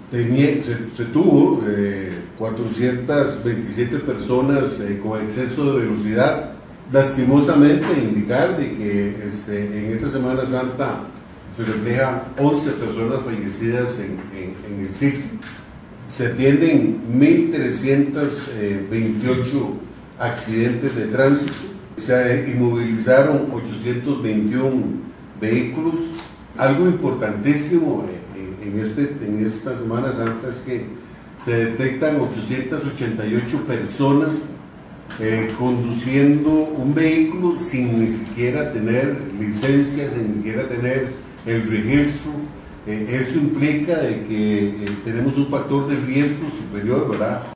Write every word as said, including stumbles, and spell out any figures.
tenía, se, se tuvo eh, cuatrocientas veintisiete personas eh, con exceso de velocidad. Lastimosamente indicar de que este, en esta Semana Santa se reflejan once personas fallecidas en, en, en el sitio. Se atienden mil trescientos veintiocho accidentes de tránsito, se inmovilizaron ochocientos veintiuno vehículos. Algo importantísimo en, en, este, en esta Semana Santa es que se detectan ochocientas ochenta y ocho personas eh, conduciendo un vehículo sin ni siquiera tener licencia, sin ni siquiera tener el registro. Eh, eso implica de que eh, tenemos un factor de riesgo superior, ¿verdad?